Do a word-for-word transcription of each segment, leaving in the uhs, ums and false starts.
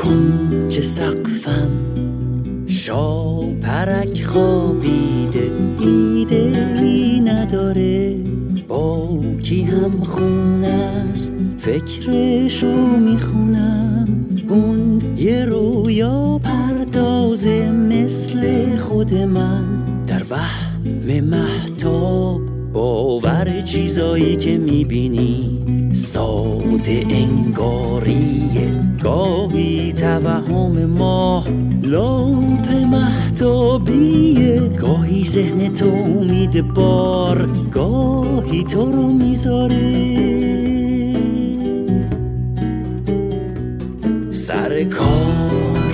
کنج سقفم شاپرک خوابیده، ایده ای نداره با کی هم خون است، فکرشو میخونم. اون یه رویا پردازه مثل خود من، در وهم مهتاب باور چیزایی که میبینی ساده انگاریه. گاهی توهم ماه لامپ مهتابیه، گاهی ذهن تو امید بار، گاهی تو رو میذاره سر کار.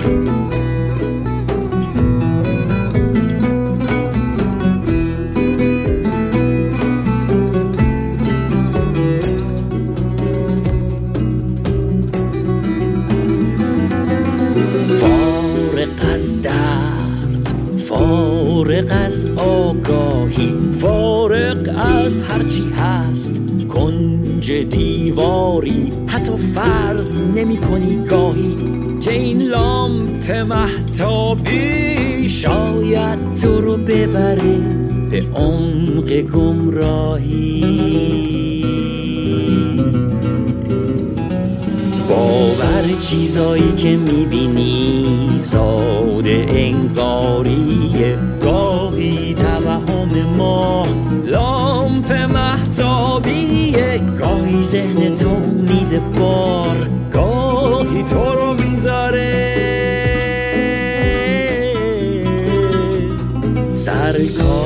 فارغ از آگاهی، فارغ از هرچی هست کنج دیواری، حتی فرض نمی کنی گاهی که این لامپ مهتابی شاید تو رو ببره به عمق گمراهی. باور چیزایی که میبینی ساده انگاریه، گاهی توهم ما لامپ مهتابیه، گاهی ذهن تو میده بار، گاهی تو رو میذاره سر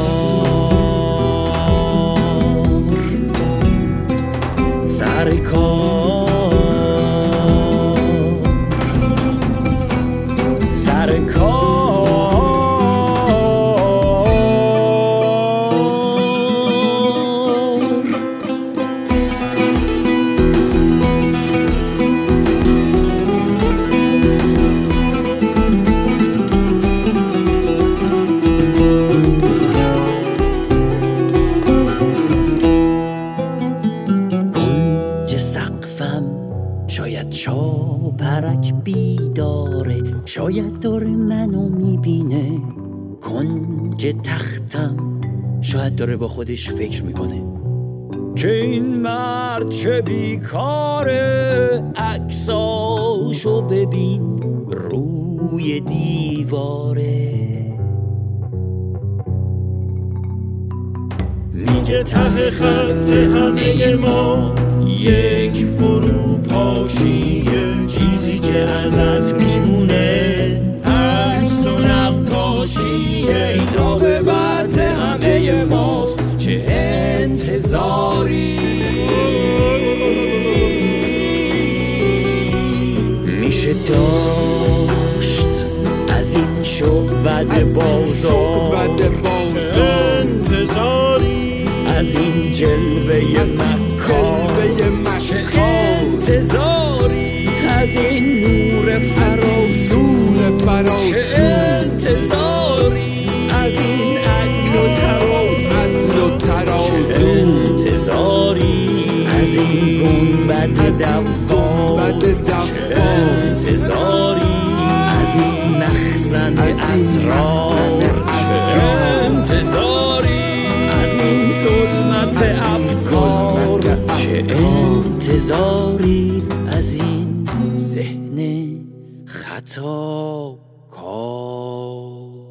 کار. سر کار شاید شاپرک بیداره، شاید داره منو میبینه. کنج تختم شاید داره با خودش فکر میکنه که این مرد چه بیکاره، عکساشو ببین روی دیواره. میگه ته خط همه ما یک فروپاشیه، چیزی که ازت میمونه عکس و نقاشیه. این عاقبت همه ماست، چه انتظاری میشه داشت از این شعبد بازار، انتظاری از این جلوه مکار، چه انتظاری از این نور فراسون، چه انتظاری از این عقل و ترازو، چه انتظاری از این گنبد دوار، چه انتظاری از این مخزن اسرار، چه انتظاری از این ظلمت افکار، چه انتظاری از این ذهن خطا کار.